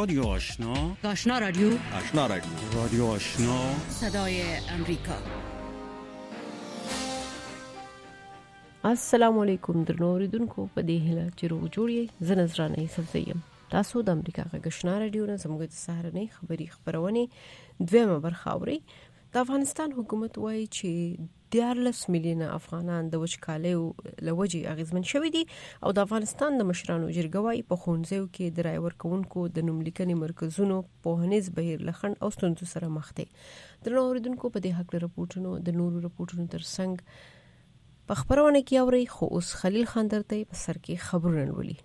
رادیو آشنا. آشنا رادیو. آشنا رادیو. رادیو آشنا. صدای امریکا. السلام علیکم درنو اوریدونکو، په دې هیله چې روغ جوړ یې. زه نذرانه یوسف یم. تاسو د امریکا غږ آشنا رادیو نه زموږ د سهارنۍ خبری خبرونه دویمه برخه اورئ. د افغانستان حکومت وایي چې 14 میلیونه افغانان د وچکالیو لوجې اغیزمن شوي دي او د افغانستان د مشرانو جرګه وایي په ښوونځیو کې د رای ورکوونکو د نوملیکنې مرکزونو پوهنیز بهیر له خنډ او ستونزو سره مخ دي. درنو اوریدونکو، په دې حق رپورټونو د نورو رپورټونو ترڅنګ په خبرونه کې اورئ، خو اوس خلیل خان درته په سر کې خبرونه ولولي.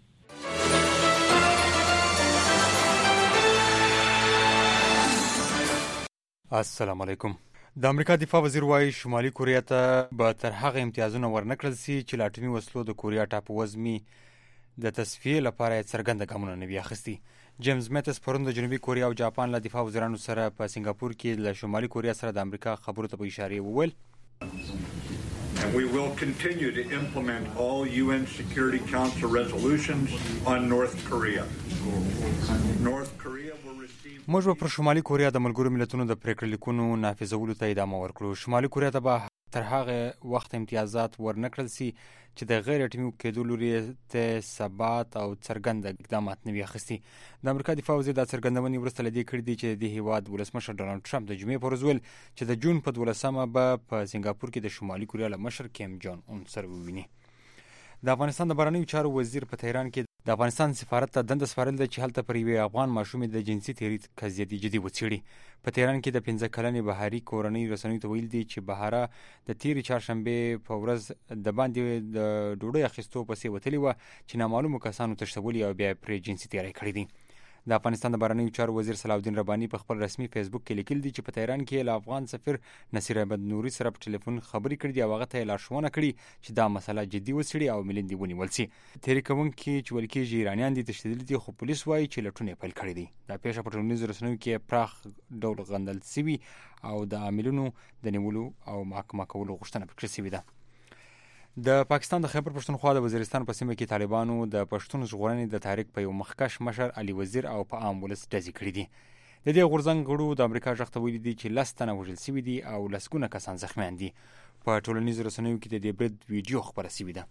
السلام علیکم. د امریکا دفاع وزیر وايي شمالي کوریا ته به تر هغه امتیازونه ورنکړل شي چې له اټومي وسلو د کوریا ټاپووزمي د تصفیې لپاره څرګنده ګامونه نه وي اخیستي. جیمز میتس پرون د جنوبي کوریا او جاپان له دفاع وزیرانو سره په سنگاپور کې له شمالي کوریا سره د امریکا خبرو ته په اشاره وویل. And we will continue to implement all UN Security Council resolutions on North Korea. North Korea will receive... موږ به پر شمالي کوریا د ملګرو ملتونو د پریکړې لیکونو نافذولو ته ادامه ورکړو. شمالي کوریا ته به تر هغه وخت امتیازات ورنکړل شي چې د غیر اټومي کېدو لوري ته ثبات او څرګند اقدامات نه وي اخیستي. د امریکا دفاع وزیر د څرګندونې وروسته لدې کړي دي چې د هیواد ولسمشر ډونالد ټرمپ د جمعې پر ورځ ویل چې د جون په 12مه به په سنگاپور کې د شمالي کوریا له مشر کیم جون اون سره وویني. د افغانستان د بهرنیو چارو وزیر په تهران کې د افغانستان سفارت ته دنده سپارل ده چې هلته پر یوې افغان ماشومې د جنسي تیری قضیه جدي وڅېړي. په تهران کې د 15 کلنې بهاري کورنۍ رسنیو ته ویل دي چې بهاره د تیرې چهارشنبې په ورځ د باندې د ډوډۍ اخیستو پسې وتلې وه چې نامعلومو کسانو تښتولي او بیا پرې جنسي تیری کړی دی. د افغانستان د بهرنیو چارو وزیر صلاح الدین رباني په خپل رسمي فیسبوک کې لیکل دي چې په تهران کې له افغان سفیر نصیر احمد نوري سره په ټلیفون خبرې کړې دي او هغه ته لارښوونه کړې چې دا مسله جدي وڅېړي او ملنډې ونیول شي. تیری کوونکي چې ویل کېږي ایرانیان دي تښتېدلي دي، خو پولیس وایي چې لټون یې پیل کړی دی. دا پیښه په ټولنیزو رسنیو کې پراخ ډول غندل شوي او د عاملونو د نیولو او محاکمه کولو غوښتنه پکې شوې ده. د پاکستان د خیبر پښتونخوا د وزیرستان په سیمه کې طالبانو د پښتون ژغورنې د تحریک په یو مخکښ مشر علي وزیر او په عام ولس ډزې کړې دي. د دې غورځنګ غړو د امریکا غږ ته ویلي دي چې 10 تنه وژل شوي دي او لسګونه کسان زخمیان دي. په ټولنیزو رسنیو کې د دې برید ویډیو خپره شوې ده.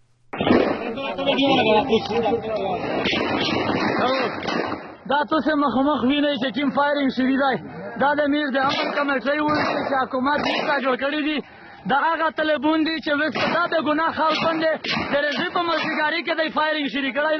دا تاسو مخامخ وینئ چې کوم فایرینګ شوی دی. دا د میر د امر کمیټې وایي چې حکومت یې جوړ کړی دی. دا هغه طالبان دي چې وسته دا د ګناه خلک باندې د رژیم په مسګاری کې د فایرینګ شری کړی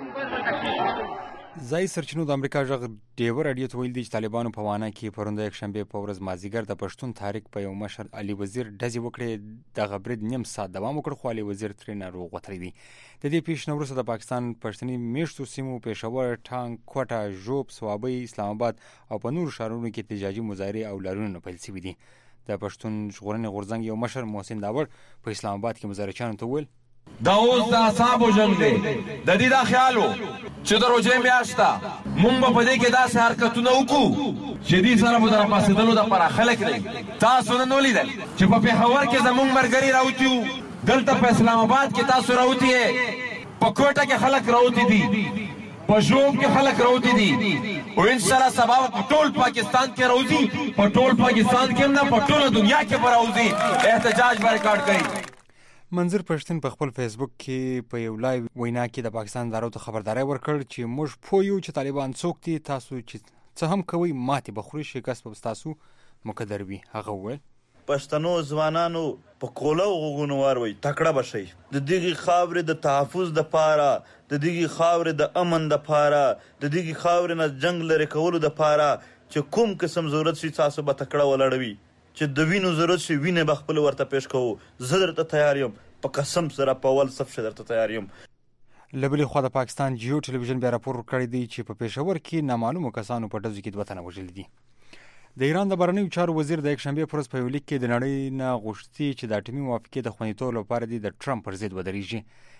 دی. ځای سرچینو د امریکا غږ ډیور رادیو ته ویل دي چې طالبانو په وانه کې پرون د یکشنبه په ورځ مازیګر د پښتون تحریک په یو مشر علي وزیر ډزې وکړې. د غبرید نیم ساعت دوام وکړ خو علي وزیر ترې ناروغ وتلی دی. د دې پیښې نه وروسته د پاکستان پښتني میشتو سیمو پېښور، ټانک، کوټه، ژوب، صوابۍ، اسلام آباد او په نورو ښارونو کې احتجاجي مظاهرې او لارونه پیل شوي دي. د پښتون ژغورنې غورځنګ یو مشر محسن داور په اسلام آباد کې مظاهرچیانو ته وویل دا اوس د اعصابو جنګ دی. د دې دا خیال و چې د روژې میاشت ده مونږ به په دې کې داسې حرکتونه وکړو چې دې سره به د راپاڅېدلو دپاره خلک دی. تاسو نن ولیدل چې په پېښور کې زمونږ ملګري راوتي وو، دلته په اسلام آباد کې تاسو راوتي یې، په کوټه کې خلک راوتي دي، په ژوب کې خلک راوتي دي او انشاءالله سبا په ټول پاکستان کې راوځي، په ټول پاکستان کې نه په ټوله دنیا کې به راوځي، احتجاج به ریکارډ کوي. منظر پښتون په خپل فیسبوک کې په یو لایو وینا کې د پاکستان ادارو ته خبرداری ورکړ چې موږ پوه یو چې طالبان څوک دي، تاسو چې څه هم کوئ ماتې به خوري، شکست به ستاسو مقدر وي. هغه وویل پښتنو ځوانانو په کولو غوږونو واروئ، تکړه به شئ. د دغې خاورې د تحفظ دپاره، د دغې خاورې د امن دپاره، د دغې خاورې نه جنګ لرې کولو دپاره چې کوم قسم ضرورت شي تاسو به تکړه ولاړوي. چې د وینو ضرورت شي وینې به خپل ورته پیش کوو. زه درته تیار یم، په قسم سره په اول صف شه درته تیار یم. له بلې خوا د پاکستان جیو ټلویزیون بیا راپور کړی دی چې په پېښور کې نامعلومو کسانو په ډزو کې 2 تنه وژلي دي. د ایران د بهرنیو چارو وزیر د یکشنبې پر ورځ په یو لیک کې د نړۍ نه غوښتي چې د اټومي موافقې د خوندیتوب لپاره د ټرمپ پر ضد ودرېږي.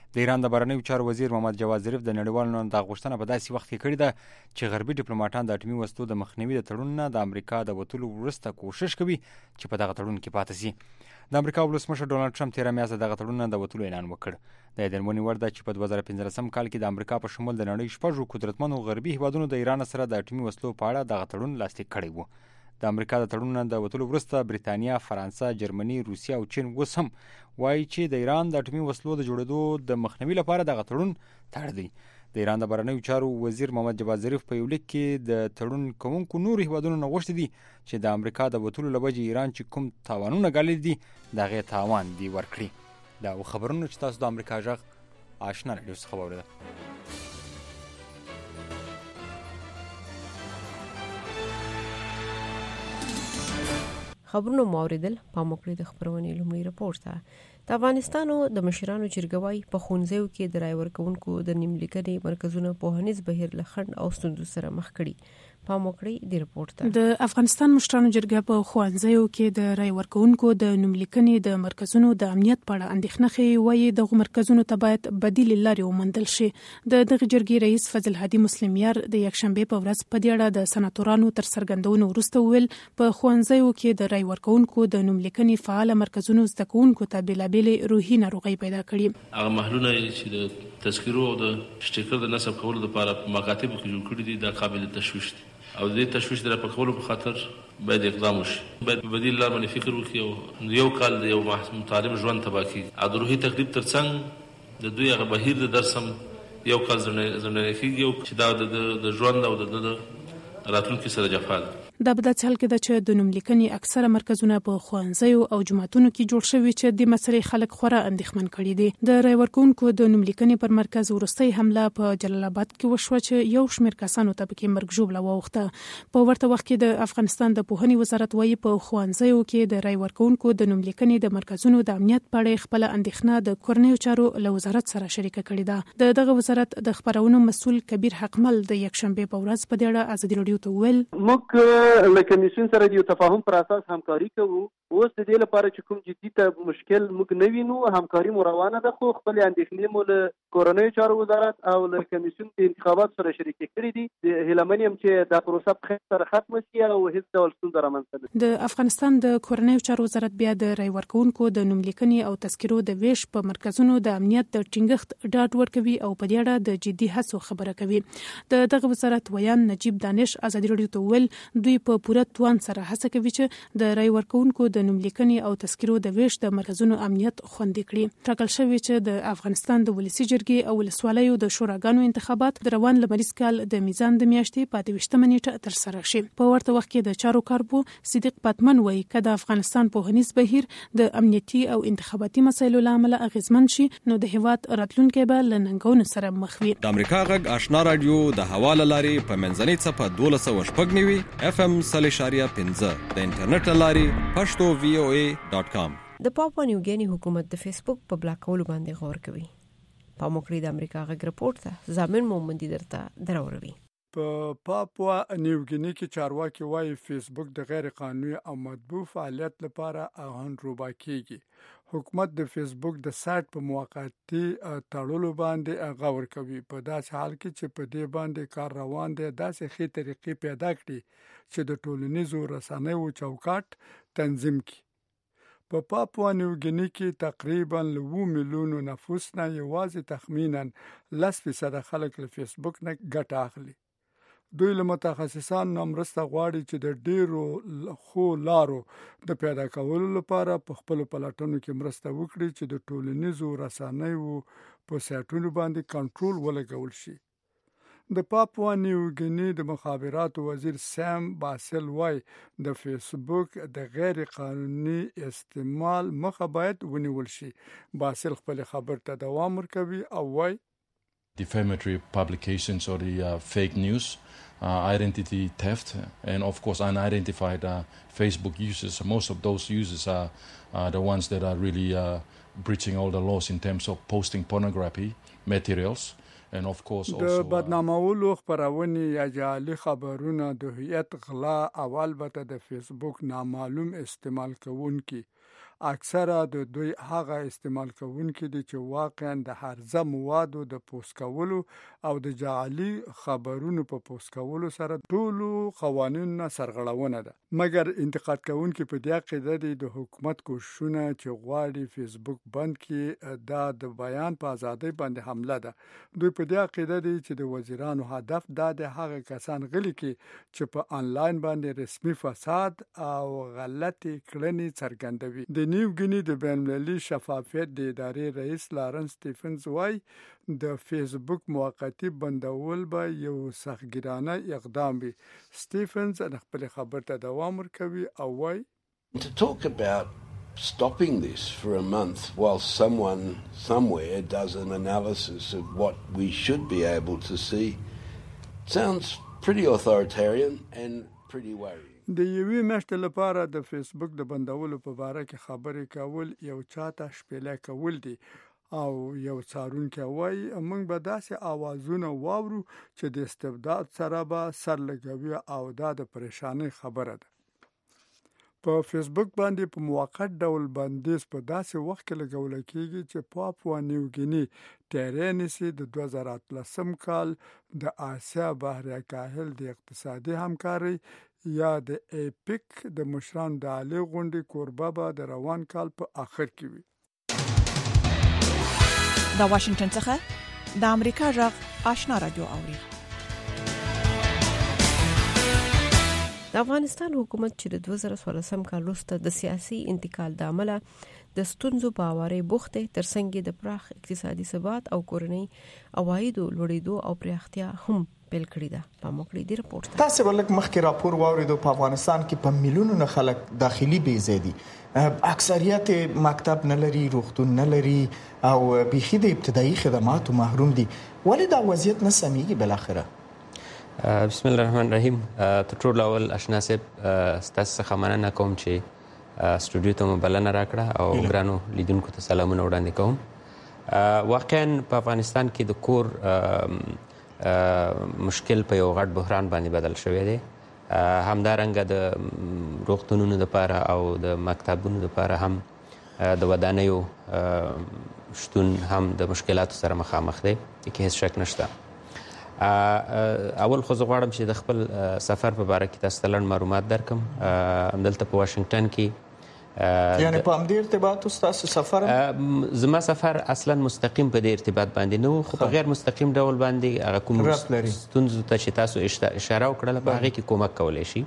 د ایران د بهرنیو چارو وزیر محمد جواد ظریف د نړیوالو نه د غوښتنه په داسې وخت کې کړې ده چې غربي ډیپلوماټان د اټومي وسلو د مخنیوي د تړون نه د امریکا د وتلو وروسته کوشش کوي چې په دغه تړون کې پاتې شي. د امریکا ولسمشر ډونالد ټرمپ تېره میاشت دغه تړون نه د وتلو اعلان وکړ. د یادونې وړ ده چې په 2015 کال کې د امریکا په شمول د نړۍ 6 قدرتمنو غربي هیوادونو د ایران سره د اټومي وسلو په اړه دغه تړون لاسلیک کړی و. د امریکا د تړون نه د وتلو وروسته بریتانیا، فرانسه، جرمني، روسیه او چین اوس هم وایي چې د ایران د اټومي وسلو د جوړېدو د مخنیوي لپاره دغه تړون تړ دی. د ایران د بهرنیو چارو وزیر محمد جواد ظریف په یو لیک کې د تړون کوونکو نورو هیوادونو نه غوښتي دي چې د امریکا د وتلو له وجې ایران چې کوم تاوانونه ګاللي دي د هغې تاوان دي ورکړي. دا خبرونه چې تاسو د امریکا غږ آشنا راډیو څخه واورېده. خبرونه مو اوریدل. په موکړې د خبرونې لومړی راپور ته د افغانستان د مشرانو جرګوي په ښوونځیو کې د رای ورکوونکو د نیملیکنې مرکزونو پوهنیز بهیر له خنډ او ستونزو سره مخ کړي. په موکړې د راپور ته د افغانستان مشرانو جرګه په ښوونځیو کې د رای ورکوونکو د نیملیکنې د مرکزونو د امنیت په اړه اندېښنه ښیي. وایي دغه مرکزونو ته باید بدیل لارې وموندل شي. د دغه جرګې رئیس فضل هادي مسلمیار د یکشنبه په ورځ په دې اړه د سناتورانو تر څرګندونو وروسته ویل په ښوونځیو کې د رای ورکوونکو د نوملیکنې فعال مرکزونو زده کوونکو ته بېلابېلې روحي ناروغۍ پیدا کړي. هغه محلونه چې د تذکرو او د شټیکر د نصب کولو لپاره په مکاتبو کې جوړ کړي دي دا قابل تشویش دي او د دې تشویش د راپکولو په خاطر باید اقدام وشي. باید په بدیل لار باندې فکر وکړي او یو کال د یو متعلم ژوند تباه کړي. او د روحي تکلیف ترڅنګ د دوی هغه بهیر د درس هم یو کال ځنډنی کېږي او چې دا د ژوند او د راتلونکي سره جفا ده. دا په داسې حال کې ده چې د نوملیکنې اکثره مرکزونه په ښوونځیو او جوماتونو کې جوړ شوي چې د مسلې خلک خورا اندېښمن کړي دي. د رای ورکوونکو د نوملیکنې پر مرکز وروستۍ حمله په جلال آباد کې وشوه چې یو شمېر کسانو ته پکې مرګ ژوبله واوښته. په ورته وخت کې د افغانستان د پوهنې وزارت وایي په ښوونځیو کې د رای ورکوونکو د نوملیکنې د مرکزونو د امنیت په اړه خپله اندېښنه د کورنیو چارو له وزارت سره شریکه کړې ده. د دغه وزارت د خبرونو مسؤل کبیر حقمل د یکشنبه په ورځ په دې اړه ازادي راډیو ته ویل موږ له کمیسیون سره د تفاهم پر اساس همکاري کوو. اوس د دې لپاره چې کوم جدي ته مشکل موږ نه وینو همکاري مو روانه ده. خو خپل اندېښنې مو له کورنیو چارو وزارت او له کمیسیون د انتخابات سره شریکې کړې دي. د هیلمن یم چې دا پروسه په خیر سره ختمه شي او هیڅ ډول ستونزه رامنځته نه شي. د افغانستان د کورنیو چارو وزارت بیا د رای ورکوونکو د نوملیکنې او تذکرو د ویش په مرکزونو د امنیت د ټینګښت ډاډ ورکوي او په دې اړه د جدي هڅو خبره کوي. د دغه وزارت ویان نجیب دانش ازادي راډیو ته ویل دوی په پوره توان سره هڅه کوي چې د رای ورکوونکو د نوملیکنې او تذکرو د ویش د مرکزونو امنیت خوندي کړي. ټاکل شوی چې د افغانستان د ولسی جرګې او ولسوالیو د شوراګانو انتخابات د روان لمریز کال د میزان د میاشتې په 28 نیټه تر سره شي. په ورته وخت کې د چارو کارپو صدیق پاتمن وایي چې د افغانستان پوهنیز بهیر د امنیتي او انتخاباتي مسایلو لامل اغیزمن شي نو د هیواد راتلونکي به له ننګونو سره مخ وي. د امریکا غږ آشنا رادیو د حواله لاري په منځنۍ صفه 1290 FM 3.15 د انټرنیټ لاري pashto.voa.com. د پاپوا نیوګینی حکومت د فیسبوک په بلاک کولو باندې غور کوي. په موکړې د امریکا غږ رپورټ ته ضامن مومندي درته دراوروي. په پاپوا نیوګینی کې چارواکي وايي فیسبوک د غیر قانوني او مطبوع فعالیت لپاره اهنربا کیږي. حکومت د فیسبوک د سایت په موقتی تړلو باندې غور کوي. په داسې حال کې چې په دې باندې کار روان دی داسې ښې طریقې پیدا کړي چې د ټولنیزو رسنیو چوکاټ تنظیم کړي. په پاپوا نیوګینی کې تقریبا 2 میلیون نفوس نه یوازې تخمینا 10% خلک له فیسبوک نه ګټه اخلي. دوی له متخصصانو مرسته غواړي چې د ډیرو خو لارو د پیدا کولو لپاره په خپل پلاتونو کې مرسته وکړي چې د ټولنیزو رسنیو په سایټونو باندې کنټرول ولګول شي. د پاپوا نیوګینی د مخابراتو وزیر سام باسل وای د فیسبوک د غیر قانوني استعمال مخه باید ونیول شي. باسل خپل خبر ته دوام ورکوي او وای defamatory publications or the fake news, identity theft, and of course unidentified Facebook users. Most of those users are the ones that are really breaching all the laws in terms of posting pornography materials. And of course also د بدنامولو خبرونه یا جعلي خبرونه د هویت غلا او البته د فیسبوک نامعلوم استعمال کوونکي اکثره د دوی هغه استعمال کوونکي دي چې واقعا د هرزه موادو د پوسټ کولو او د جعلي خبرونو په پوسټ کولو سره ټول قوانینو سرغړونه ده. مګر انتقاد کوونکي په دې عقیده دي د حکومت کوششونه چې غواړي فیسبوک بند کړي دا د بیان په ازادۍ باندې حمله ده. دوی په دې عقیده دي چې د وزیرانو هدف دا د هغه کسان غلي کې چې په انلاین باندې رسمي فساد او غلطي کړنې څرګندوي. د نیو ګینی د بین المللي شفافیت د ادارې رئیس لارنس سټیفنز وايي د فیسبوک موقتی بندول به یو سختګیرانه اقدام وي. سټیفنز خپل خبر ته دوام ورکوي او وايي To talk about stopping this for a month while someone somewhere does an analysis of what we should be able to see sounds pretty authoritarian and pretty worrying. د یوې میاشتې لپاره د فیسبوک د بندولو په اړه کې خبرې کول یو چاته شپېلې کول دي او یو څارونکی وایي موږ به داسې اوازونه واورو چې د استبداد سره به سر لګوي او دا د پریشانۍ خبره ده. په فیسبوک باندې په موقت ډول بندیز په داسې وخت کې لګول کېږي چې پاپوا نیو ګینی ټیرینسی د 2013 کال د آسیا بحر کاهل د اقتصادي همکاري یا د ایپیک د مشران د عالی غونډې کوربه به د روان کال په آخر کې وي. د واشنگټن څخه د امریکا غږ آشنا رادیو اوري. د افغانستان حکومت چې د 2014 کال وروسته د سیاسي انتقال د عمله د ستونزو په اړه بوخته ترڅنګ د پراخ اقتصادي ثبات او کورنۍ عوایدو لوړېدو او پراختیا هم پیل کړی ده. په موکړی دی رپورت تاسو ولک مخکې راپور واوریدو په افغانستان کې په میلیونونو خلک داخلي بیزادي اکثریت مکتب نه لري، روغتون نه لري او بيخي د ابتدایي خدماتو محروم دي. ولې دا وضعیت نه سمېږي بل اخره؟ بسم الله الرحمن الرحیم. تر اول آشنا صاحب ستاسو څخه مننه کوم چې سټوډیو ته مبلنه راکړه او ګرانو لیدونکو ته سلامونه وړاندې کوم. واقعا په افغانستان کې د کور مشکل په یو غټ بحران باندې بدل شوی دی. همدارنګه د روغتونونو لپاره او د مکتبونو لپاره هم د ودانیو شتون هم د مشکلاتو سره مخامخ دی، کې هیڅ شک نشته. اول خو زه غواړم چې د خپل سفر په اړه کې تاسو ته لږ معلومات درکم. دلته په واشنگټن کې یعنی په همدې ارتباط تاسو سفر زما سفر اصلا مستقیم په دې ارتباط باندې نه، خو په غیر مستقیم ډول باندې هغه کوم ستونزو ته چې تاسو اشاره وکړه په هغه کې کومک کولای شي.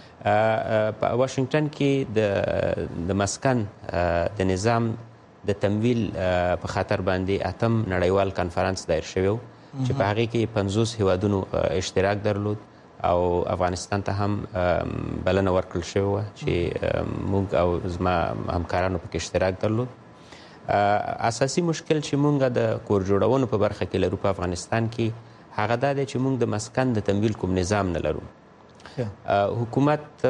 په واشنگټن کې د مسکن د نظام د تمویل په خاطر باندې اتم نړیوال کانفرنس دایر شوی چې په هغه کې 50 هیوادونو اشتراک درلود او افغانستان ته هم بلنه ورکړل شوی چې موږ او زما همکارانو په اشتراک درلود. اساسي مشکل چې موږ د کور جوړونې په برخه کې لرو په افغانستان کې هغه دا دی چې موږ د مسکن د تمویل کوم نظام نه لرو. حکومت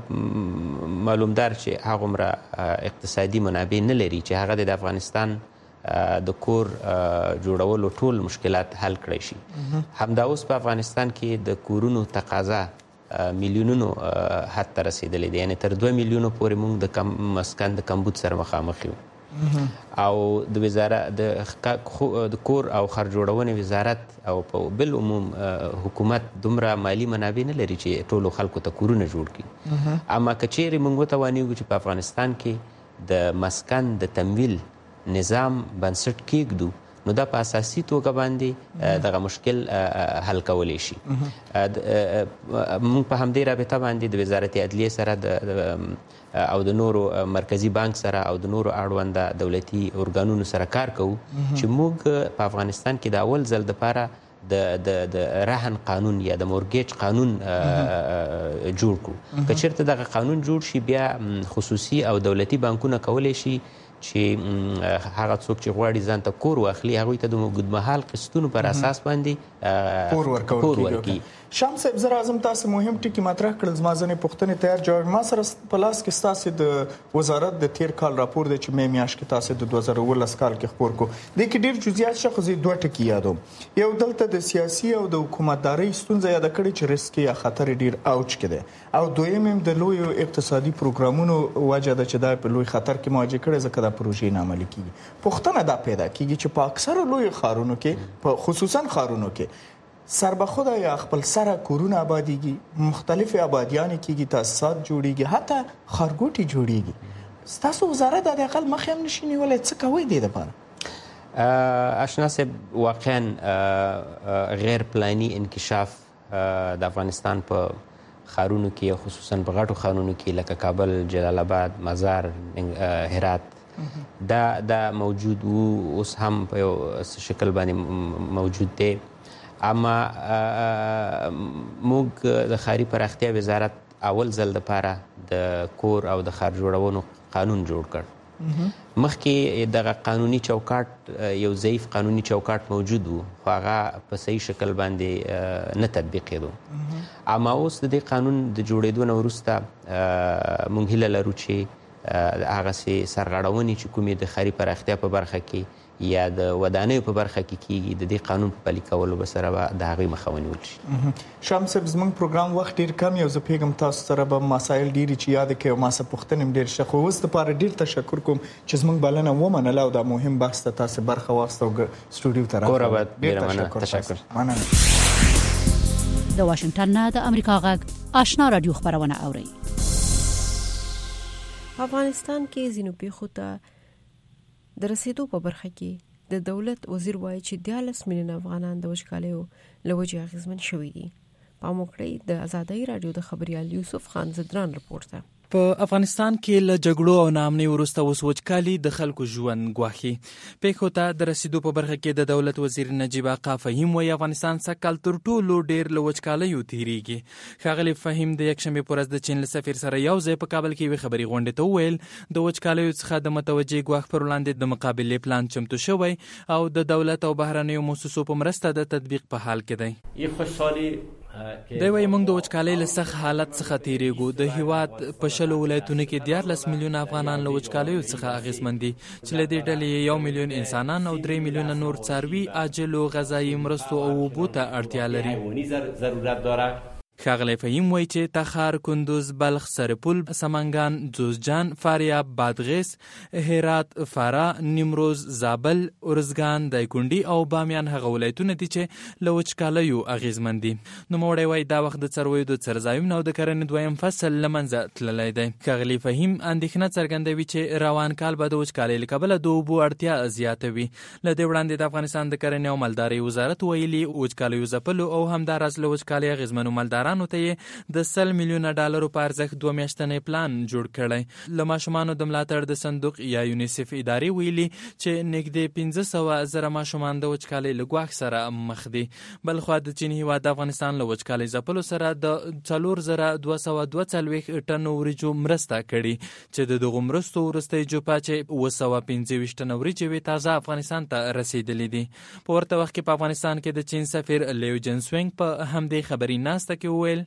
معلومدار چې هغومره اقتصادي منابع نه لري چې هغه د افغانستان د کور جوړولو ټول مشکلات حل کړی شي. همدا اوس په افغانستان کې د کورونو تقاضا میلیونونو حد ته رسیدلې ده، یعنی تر 2 میلیونو پورې موږ د مسکن د کمبود سره مخامخ یو. او د وزارت د کور او خر جوړونې وزارت او په بل عموم حکومت دومره مالی منابع نه لري چې ټولو خلکو ته کورونه جوړ کړي. اما که چیرې موږ وتوانیږو چې په افغانستان کې د مسکن د تمویل نظام بنسټ کېږدو نو دا په اساسي توګه باندې دغه مشکل حل کولی شي. موږ په همدې رابطه باندې د وزارت عدلیې سره او د نورو مرکزی بانک سره او د نورو اړونده دولتي ارګانونو سره کار کوو چې موږ په افغانستان کې د اول ځل دپاره د رهن قانون یا د مورګیج قانون جوړ کړو. که چېرته دغه قانون جوړ شي بیا خصوصي او دولتي بانکونه کولی شي چې هغه څوک چې غواړي ځان ته کور واخلي هغوی ته د اوږدمهال قسطونو پر اساس باندې کور ورکړي. شام صاحب زه راځم تاسو مهم ټکی مطرح کړل زما ځنې پوښتنې تیار جوړ ما سره په لاس کې تاسو د وزارت د تیر کال راپور دی چې مې میاشت کې تاسو د 2019 کال کې خبر کو د کې ډیر جزئیات شخصي دوه ټکی یادوم یو دلته د سیاسي او د حکومتداري ستونزې یاد کړې چې ریسک یا خطر ډیر اوج کړي او دویم هم د لوی اقتصادي پروګرامونو وجه ده چې دا په لوی خطر کې مواجه کړي ځکه دا پروژې نه عملي کیږي پوښتنه دا پیدا کیږي چې په اکثر لوی ښارونو کې په خصوصا ښارونو کې سربخوده یا خپل سره کورونه آبادیږي مختلف آبادیان کېږي تاسیسات جوړیږي حتی خارګوټي جوړیږي تاسو وزارت د اقل مخ هم نشي نیولای څه کوي د دې لپاره آشنا صاحب واقعا غیر پلاني انکشاف د افغانستان په خارونو کې خصوصا په غټو خارونو کې لکه کابل جلال آباد مزار هرات دا موجود وو اوس هم په شکل باندې موجود دی اما موږ د ښاري پراختیا وزارت اول ځل لپاره د کور او د ښار جوړونې قانون جوړ کړ مخکې دغه قانوني چوکاټ یو ضعیف قانوني چوکاټ موجود وو خو هغه په صحیح شکل باندې نه تطبیقېدو اما اوس د دې قانون د جوړېدو نه وروسته موږ هیله لرو چې هغسې سرغړونې چې کومې د ښاري پراختیا په برخه کې یا د ودانیو په برخه کې کیږي د دې قانون په پلي کولو به سره به د هغې مخه ونیول شي شام صاحب زموږ پروګرام وخت ډیر کم یو زه پیغام تاسو سره به مسایل ډیرې چې یاد کړئ او ما څه پوښتنې ډیر ښه خو اوس دپاره ډیر تشکر کوم چې زموږ بلنه ومنله او دا مهم بحث ته تاسو برخه واخیسته او سټوډیو ته راغلئ ډېره مننه تشکر د واشنگټن نه د امریکا غږ آشنا رادیو خبرونه اوري افغانستان کې ځینو پیښو ته د رسیدو په برخه کې د دولت وزیر وایي چې 14 میلیون افغانان د وچکالیو له وجې اغېزمن شوي دي. پام وکړئ د آزادۍ رادیو د خبريال یوسف خان زدران رپورټ ته. په افغانستان کې له جګړو او ناامنۍ وروسته اوس وچکالي د خلکو ژوند ګواښي. پیښو ته د رسیدو په برخه کې د دولت وزیر نجیب آقا فهیم وایي افغانستان سږکال تر ټولو ډېر له وچکالیو تېرېږي. ښاغلي فهیم د یکشنبې په ورځ د چین له سفیر سره یو ځای په کابل کې یوې خبري غونډې ته وویل د وچکالیو څخه د متوجه ګواښ پر وړاندې د مقابلې پلان چمتو شوی او د دولت او بهرنیو مؤسسو په مرسته د تطبیق په حال کې دی. دی وايي موږ د وچکالۍ له سخت حالت څخه تېرېږو. د هیواد په 20 ولایتونو کې 14 میلیونه افغانان له وچکالیو څخه اغېزمن دي چې له دې ډلې 1 میلیون انسانان او 3 میلیونه نور څاروي عاجلو غذایي مرستو او اوبو ته اړتیا لري. ښاغلی فهیم وایي چې تخار، کندوز، بلخ، سرپل، سمنګان، جوزجان، فاریاب، بادغیس، هرات، فراه، نیمروز، زابل، ارزګان، دایکنډي او بامیان هغه ولایتونه دي چې له وچکالیو اغېزمن دي. نوموړی وایي دا وخت د څارویو د څرځایونو او د کرنې دویم فصل له منځه تللی دی. ښاغلي فهیم اندېښنه څرګندوي چې روان کال به د وچکالۍ له کبله د اوبو اړتیا زیاته وي. له دې وړاندې د افغانستان د کرنې او مالدارۍ وزارت ویلي وچکالیو ځپلو او همداراز له وچکالۍ اغېزمنو مالدارانو ته یې د 100 میلیونه ډالرو په ارزښت 2 میاشتنی پلان جوړ کړی. له ماشومانو د ملاتړ د صندوق یا یونیسف ادارې ویلي چې نږدې 500 زره ماشومان د وچکالۍ له ګواښ سره مخ دي. بلخوا د چین هیواد د افغانستان له وچکالۍ ځپلو سره د 4242 ټنو وریجو مرسته کړي چې د دغو مرستو وروستۍ جوپه چې 225 ټنه وریجې وې تازه افغانستان ته رسیدلې دي. په ورته وخت کې په افغانستان کې د چین سفیر لیو جنسوینګ په همدې خبري ناسته کې ویل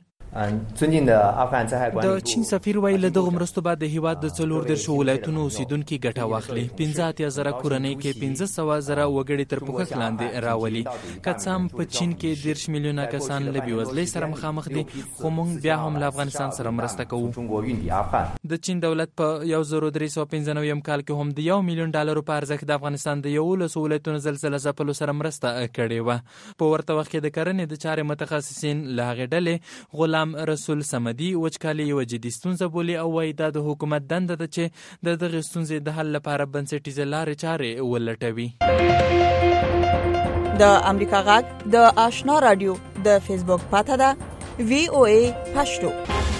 د چین سفیر ویل له دغو مرستو بعد د هیواد د 14 ولایتونو اوسیدونکي ګټه واخلي. 15 زره کورنۍ کې 500 زره وګړي تر پوښښ لاندې راولي. که څه هم په چین کې 10 میلیونه کسان له بېوزلۍ سره مخامخ دي خو موږ بیا هم له افغانستان سره مرسته کوو. د چین دولت په 1395 کال کې هم د 1 میلیون ډالرو په ارزښت د افغانستان د 11 ولایتونو زلزله ځپلو سره مرسته کړې وه. په ورته وخت کې د کرنې د چارې متخصصین له هغې ډلې غلام رسول سمدي وچکالي یوه جدي ستونزه بولي او وایي دا د حکومت دنده ده چې د دغې ستونزې د حل لپاره بنسټیزه لارې چارې ولټوي. د امریکا غږ د آشنا رادیو د فیسبوک پاته ده VOA پښتو.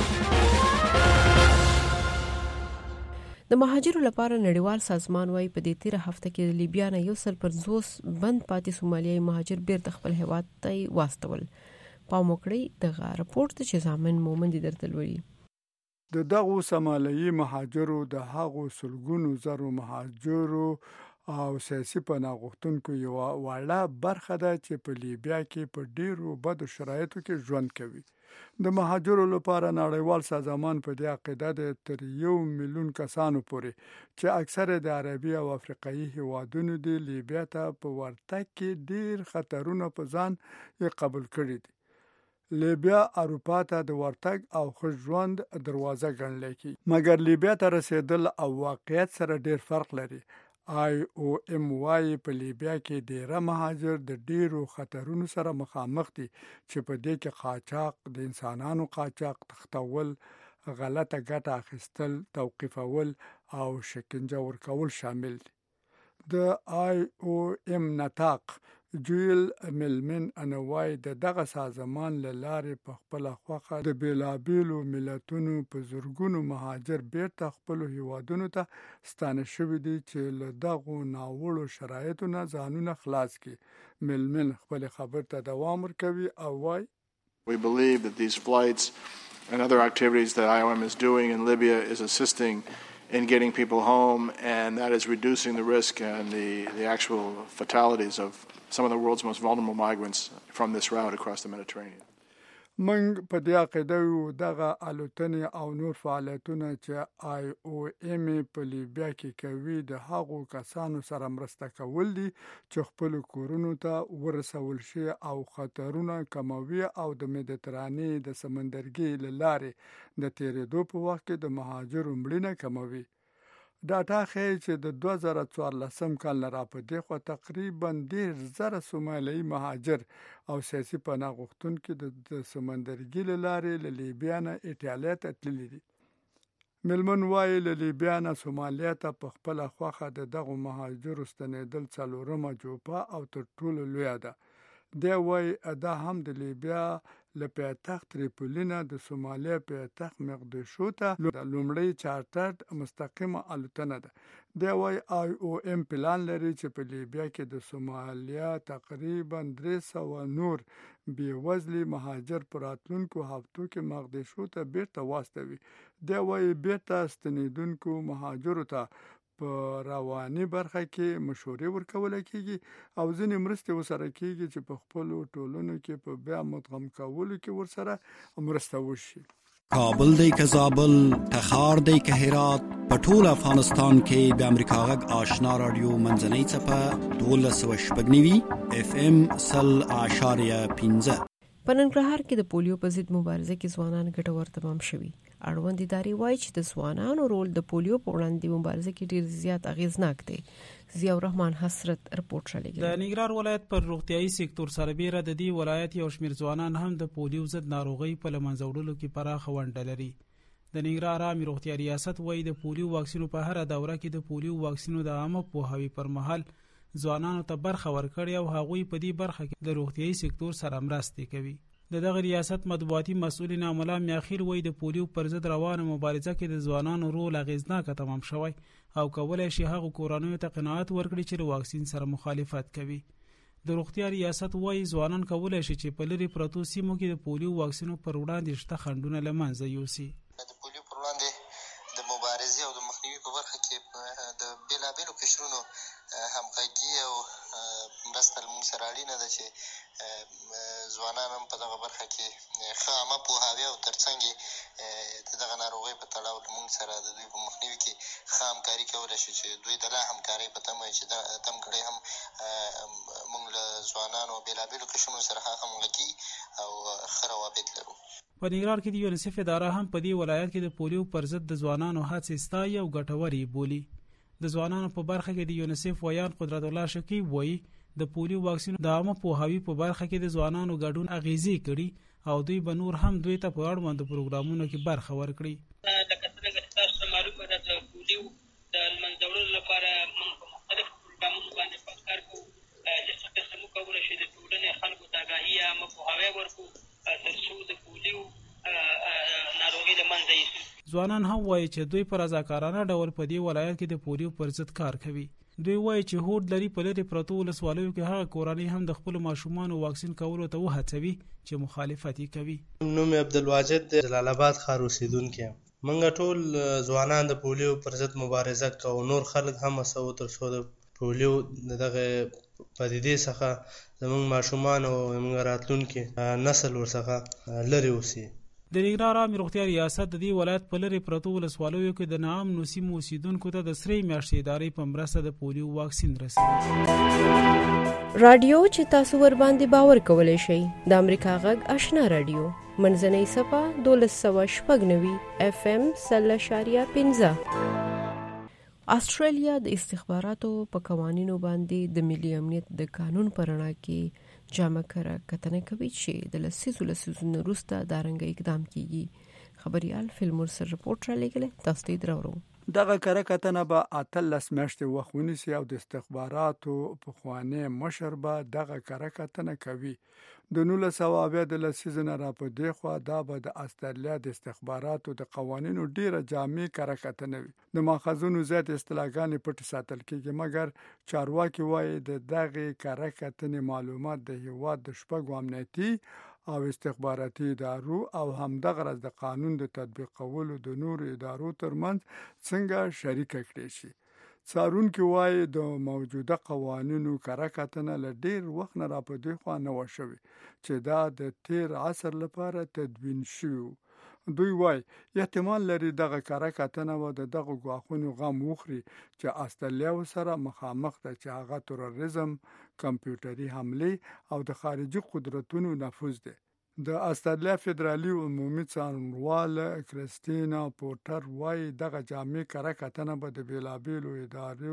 د مهاجرو لپاره نړیوال سازمان وايي په دې تیره هفته کې د لیبیا نه 150 بند پاتې سومالیایي مهاجر بیرته خپل هیواد ته واستول. پام وکړئ دغه رپورټ ته چې زامن مومند درته لولي. د دغو سومالیایي مهاجرو د هغو سلګونو زرو مهاجرو او سیاسي پناه غوښتونکو یو وړه برخه ده چې په لیبیا کې په ډیرو بدو شرایطو کې ژوند کوي. د مهاجرو لپاره نړیوال سازمان په دې عقیده ده تر 1 میلیون کسانو پورې چې اکثره د عربي او افریقایي هیوادونو د لیبیا ته په ورتګ کې ډیر خطرونه په ځان یې قبول کړي دي. لیبیا اروپا ته د ورتګ او ښه ژوند دروازه ګڼل کېږي، مګر لیبیا ته رسیدل او واقعیت سره ډیر فرق لري. IOM وايي په لیبیا کې ډیره مهاجر د ډیرو خطرونو سره مخامخ دي چې په دې کې قاچاق، د انسانانو قاچاق، تښتول، غلطه ګټه اخیستل، توقیفول او شکنجه ورکول شامل دي. د IOM نطاق جویل ملمن انوای دغه سازمان له لارې په خپل خوخه د بیلابیلو ملتونو په زرګونو مهاجر بیرته خپل هیوادونو ته ستانه شوي دي چې له دغو ناوړو شرایطو نه ځانونه خلاص کړي. ملمن خپل خبر ته دوام ورکوي او وای We believe that these flights and other activities that IOM is doing in Libya is assisting in getting people home, and that is reducing the risk and the actual fatalities of some of the world's most vulnerable migrants from this route across the Mediterranean. من په دې عقیده یو دغه الوتنې او نور فعالیتونه چې IOM په لیبیا کې کوي د هغو کسانو سره مرسته کول دي چې خپل کورونو ته ورسول شي او خطرونه کموي او د مدیترانې د سمندرګي له لارې د تیرېدو په وخت کې د مهاجرو مړینه کموي. ډاټا ښیي چې د 2014 کال نه را په دې خوا تقریبا 10,000 سومالي مهاجر او سیاسي پناه غوښتونکي د سمندرګي له لارې له لیبیا نه ایټالیا ته تللي دي. ملمن وایي له لیبیا نه سومالیا ته په خپله خوښه د دغو مهاجرو ستنېدل 4مه جوپه او تر ټولو لویه ده. دی وایي دا هم د لیبیا له پایتخت تریپولي نه د سومالیا پایتخت مقدشو ته لومړی چارټر مستقیمه الوتنه ده. دی وایي IOM پلان لري چې په لیبیا کې د سومالیا تقریبا 300 نور بېوزلي مهاجر په راتلونکو هفتو کې مقدشو ته بیرته واستوي. دی وایي بیرته ستنېدونکو مهاجرو ته په رواني برخه کې مشورې ورکول کېږي او ځینې مرستې ورسره کېږي چې په خپلو ټولنو کې په بیا مدغم کولو کې ورسره مرسته وشي. کابل دی که زابل، تخار دی که هرات، په ټول افغانستان کې د امریکا غږ آشنا رادیو منځنۍ څپه 1290 FM 0.15. په ننګرهار کې د پولیو په ضد مبارزه کې ځوانان ګټور تمام شوي. اړوند ادارې وایي چې د ځوانانو رول د پولیو په وړاندې مبارزه کې ډیر زیات اغیزناک دی. ضیاء الرحمن حسرت رپورټ شلګي. د ننګرهار ولایت پر روغتيایي سکتور سره بیره د دې ولایت یو شمېر ځوانان هم د پولیو ضد ناروغي په لمنځه وړلو کې پراخه ونډه لري. د ننګرهار عامه روغتیا ریاست وایي د پولیو واکسینو په هر دوره کې د پولیو واکسینو د عامه پوهاوي پر مهال ځوانانو ته برخه ورکړي او هغوی په دې برخه کې د روغتيایي سکتور سره مرسته کوي. دغه ریاست مطبوعاتي مسؤل ناملا میاخیل وایي د پولیو پر ضد روانه مبارزه کې د ځوانانو رول اغیزناک تمام شوی او کولای شي هغه کورانو ته قناعت ورکړي چې واکسین سره مخالفت کوي. د روغتیا ریاست وایي ځوانان کولای شي چې په لری پروتو سیمو کې د پولیو واکسینو پر وړاندې شته خنډونه له منځه یوسي. د پولیو پر وړاندې د مبارزې او د مخنیوي په برخه کې د بیلابیلو قشرونو همغږي او مرسته موږ سره اړینه ده چې ځوانان هم په دغه برخه کې ښه عامه پوهاوی او ترڅنګ د دغه ناروغۍ په تړاو موږ سره د دوی په مخنیوي کې ښه همکاري کولی شي چې دوی د لا همکارۍ په تمه چې تم کړی هم موږ له ځوانانو بیلابیلو قشرونو سره ښه همغږي او ښه روابط لرو. په ننګرهار کې د یونیسف اداره هم په دې ولایت کې د پولیو پر ضد د ځوانانو هڅې ستایي او ګټورې بولي. د ځوانانو په برخه کې د یونیسف ویان قدرت الله شکیب وایي د پولیو واکسین د عامه پوهاوی په برخه کې د ځوانانو ګډون اغیزې کړي او دوی به نور هم دوی ته په اړوند پروګرامونو کې برخه ورکړي. لکه څنګه چې تاسو معلومه ده د پولیو د منځه وړلو لپاره موږ په مختلفو پروګرامونو باندې کار کوو چې څنګه موږ کولی شو د ټولنې خلکو ته آګاهي عامه پوهاوی ورکړو تر څو د پولیو ناروغي له منځه یوسو. ځوانان هم وایي چې دوی په رضاکارانه ډول په دې ولایت کې د پولیو پر ضد کار کوي. دوی وایي چې هوډ لري په لري پروتو ولسوالیو کې هغه کورنۍ هم د خپل ماشومان واکسین کولو ته وهڅوي چې مخالفت کوي. نوم عبدالواجد د جلال آباد ښار اوسیدونکی یم. موږ ټول ځوانان د پولیو پر ضد مبارزه کوو، نور خلک هم هڅوو تر څو د پولیو دغه پدیدې څخه زموږ ماشومان او زموږ راتلونکي نسل ورڅخه لرې اوسي. د ننګرهار عامې روغتیا ریاست د دې ولایت په لرې پرتو ولسوالیو کې د ناامنو سیمو اوسیدونکو ته د سرې میاشتې ادارې په مرسته د پولیو واکسین رسوي. رادیو چې تاسو ور باندې باور کولای شئ د امریکا غږ آشنا رادیو منځنۍ صفه 1290 FM 0.15. استرالیا د استخباراتو په قوانینو باندې د ملي امنیت د قانون پر رڼا کې جامع کړه کتنه کوي چې د لسیزو وروسته دا رنګ اقدام کیږي. خبريال فلمور سر رپورټ را لګل تاسو ته درورو. دغه کره کتنه به 18 میاشتې وخت ونیسي او د استخباراتو په خوانې مشر به دغه کره کتنه کوي. د 1900 لسیزه را په دی خو دا به د استرالیا د استخباراتو د قوانینو ډیره جامع کره کتنه وي. د ماخذونو زیات اصطلاحګانې پټ ساتل کیږي مګر چارواکي وایي د دغه کره کتنې معلومات د هیواد د شپږو امنیتي او استخباراتي ادارو او همدغه راز د قانون د تطبیقولو د نورو ادارو ترمنځ څنګه شریک کړي شي. څارونکي وایي د موجوده قوانینو کره کتنه له ډیر وخت نه را په دوی خوا نه وشوي چې دا د تیر عصر لپاره تدوین شوی. دوی وایي احتمال لري دغه کره کتنه و دغه غواخونو غم وخوري چې استرالیا سره مخامخ ده چې هغه تروریزم، کمپیوټري حمله او د خارجي قدرتونو نفوذ ده. د استرالیا فدرالي عمومي څارنوال کریستینا پورټر وایي دغه جامع کره کتنه به د بیلابیلو ادارو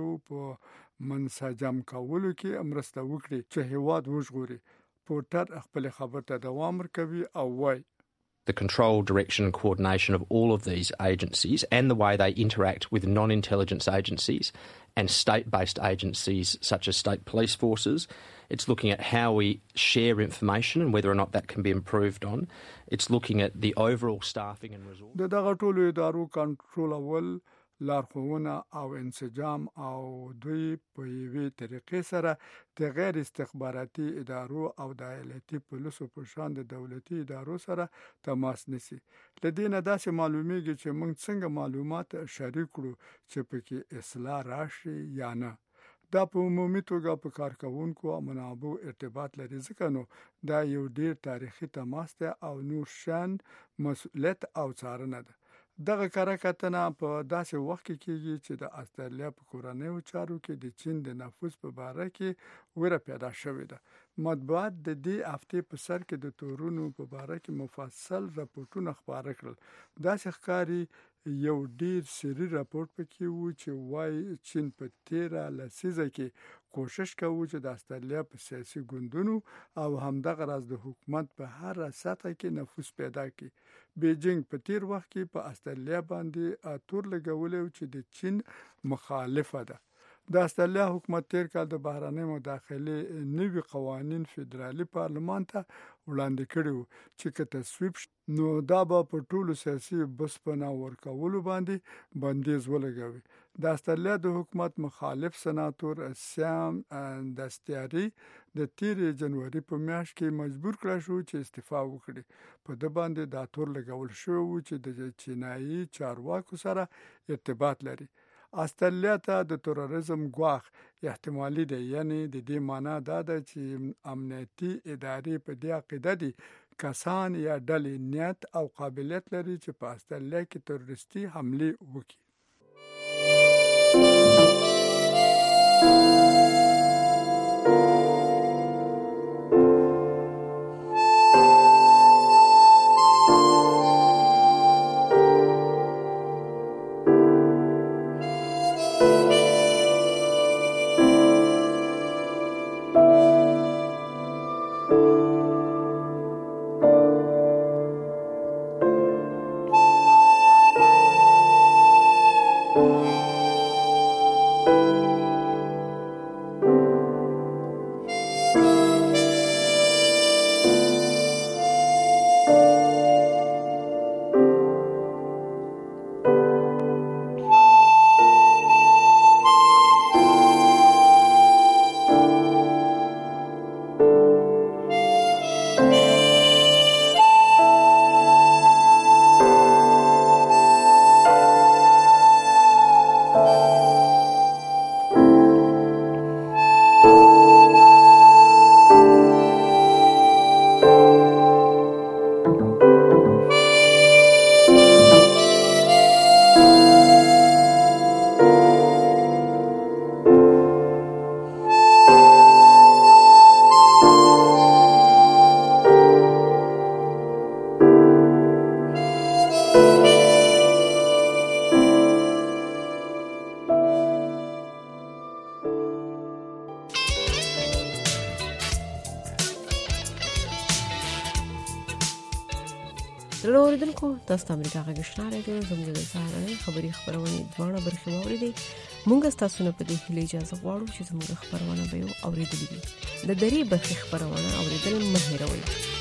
په منسجم کولو کې مرسته وکړي چې هیواد وژغوري. پورټر خپل خبر ته دوام ورکوي او وایي the control, direction and coordination of all of these agencies and the way they interact with non-intelligence agencies and state-based agencies such as state police forces. It's looking at how we share information and whether or not that can be improved on. It's looking at the overall staffing and resources. دغه ټولو ادارو کنټرول اول لارښوونه او انسجام او دوی په یوې طریقې سره د غیر استخباراتي ادارو او د ایالتي پولیسو په شان د دولتي ادارو سره تماس نیسي. لدې نه داسې معلومیږي چې موږ څنګه معلومات شریک کړو چې پکې اصلاح راشي یا نه. دا په عمومي توګه په کارکونکو او منابعو ارتباط لري ځکه نو دا یو ډیر تاریخي تماس دی او نور شان مسؤلیت او څارنه ده. دغه کره کتنه په داسې وخت کې کیږي چې د استرالیا په کورنیو چارو کې د چین د نفوذ په باره کې ویره پیدا شوې ده. مطبوعات د دې هفتې په سر کې د تورونو په باره کې مفصل راپورټونه خپاره کړل. داسې ښکاري یو ډیر سری راپورټ پکې وو چې وايي چین په 13 لسیزه کې کوشش کوي چې د استرالیا په سیاسي ګوندونو او همدغه راز د حکومت په هر سطح کې نفوذ پیدا کړي. بیجینګ په تیر وخت کې په استرالیا باندې تور لګولې چې د چین مخالفه ده. د استرالیا حکومت تیر کال د بهرنۍ مداخلې نوي قوانین فدرالي پارلمان ته وړاندې کړي چې که تصویب نو دا به په ټولو سیاسي بسپنه ورکولو باندې بندیز ولګوي. د استرالیا د حکومت مخالف سناتور سیام دستیاري د 13 جنوري په میاشت کې مجبور کړ شو چې استعفا وکړي. په د باندې دا تور لګول شو چې د چینایي چارواکو سره ارتباط لري. استرالیا ته د تروریزم ګواښ احتمالي دی، یعنی د دې معنی دا ده چې امنیتي ادارې په دې عقیده دي کسان یا ډلې نیت او قابلیت لري چې په استرالیا کې تروریستي حمله وکړي. اوریدونکو تاسو د امریکا غږ آشنا رادیو زموږ د سهارنۍ خبری خبرونه دواړه برخې واوریدي. مونږ تاسو نه په دې هیله اجازه غواړو چې زموږ خبرونه به اوریدلې وي. د درې برخې خبرونه اوریدل مه هېروئ.